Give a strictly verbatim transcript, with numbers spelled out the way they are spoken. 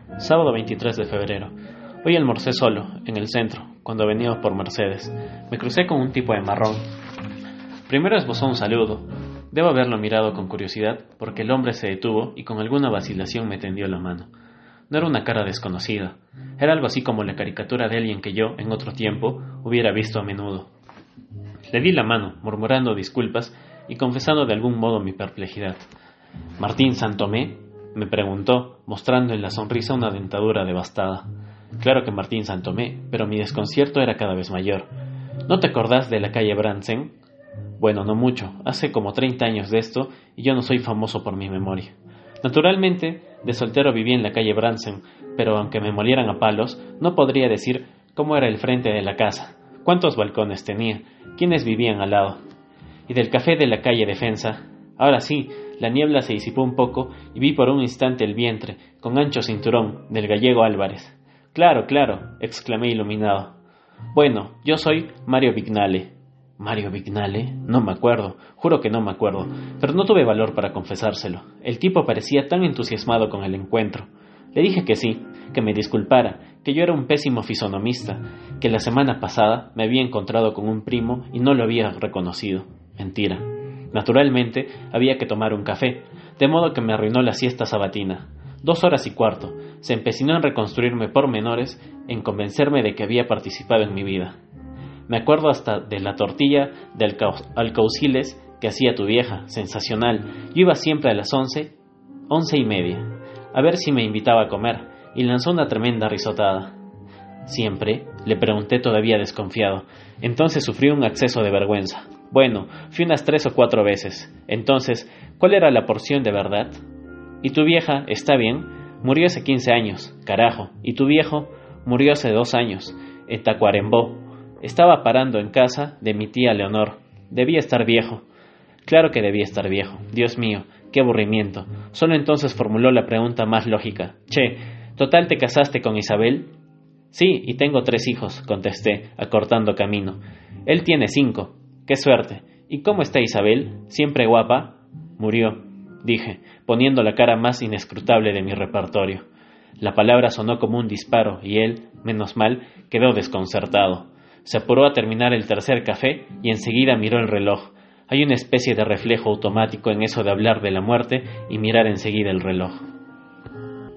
Sábado veintitrés de febrero. Hoy almorcé solo, en el centro, cuando venía por Mercedes. Me crucé con un tipo de marrón. Primero esbozó un saludo. Debo haberlo mirado con curiosidad, porque el hombre se detuvo y con alguna vacilación me tendió la mano. No era una cara desconocida. Era algo así como la caricatura de alguien que yo, en otro tiempo, hubiera visto a menudo. Le di la mano, murmurando disculpas y confesando de algún modo mi perplejidad. «¿Martín Santomé?», me preguntó, mostrando en la sonrisa una dentadura devastada. Claro que Martín Santomé, pero mi desconcierto era cada vez mayor. «¿No te acordás de la calle Brandsen?». Bueno, no mucho, hace como treinta años de esto y yo no soy famoso por mi memoria. Naturalmente, de soltero viví en la calle Brandsen, pero aunque me molieran a palos, no podría decir cómo era el frente de la casa, cuántos balcones tenía, quiénes vivían al lado. Y del café de la calle Defensa, ahora sí, la niebla se disipó un poco y vi por un instante el vientre, con ancho cinturón, del gallego Álvarez. «Claro, claro», exclamé iluminado. «Bueno, yo soy Mario Vignale». «¿Mario Vignale? No me acuerdo, juro que no me acuerdo, pero no tuve valor para confesárselo. El tipo parecía tan entusiasmado con el encuentro. Le dije que sí, que me disculpara, que yo era un pésimo fisonomista, que la semana pasada me había encontrado con un primo y no lo había reconocido. Mentira. Naturalmente, había que tomar un café, de modo que me arruinó la siesta sabatina. Dos horas y cuarto. Se empecinó en reconstruirme pormenores, en convencerme de que había participado en mi vida. Me acuerdo hasta de la tortilla de alca- alcauciles que hacía tu vieja, sensacional. Yo iba siempre a las once, once y media, a ver si me invitaba a comer, y lanzó una tremenda risotada. ¿Siempre?, le pregunté todavía desconfiado. Entonces sufrí un acceso de vergüenza. Bueno, fui unas tres o cuatro veces. Entonces, ¿cuál era la porción de verdad? ¿Y tu vieja está bien? Murió hace quince años, carajo. ¿Y tu viejo? Murió hace dos años, en Tacuarembó. Estaba parando en casa de mi tía Leonor. Debía estar viejo. Claro que debía estar viejo. Dios mío, qué aburrimiento. Solo entonces formuló la pregunta más lógica. Che, ¿total te casaste con Isabel? Sí, y tengo tres hijos, contesté, acortando camino. Él tiene cinco. ¡Qué suerte! ¿Y cómo está Isabel? ¿Siempre guapa? Murió, dije, poniendo la cara más inescrutable de mi repertorio. La palabra sonó como un disparo y él, menos mal, quedó desconcertado. Se apuró a terminar el tercer café y enseguida miró el reloj. Hay una especie de reflejo automático en eso de hablar de la muerte y mirar enseguida el reloj.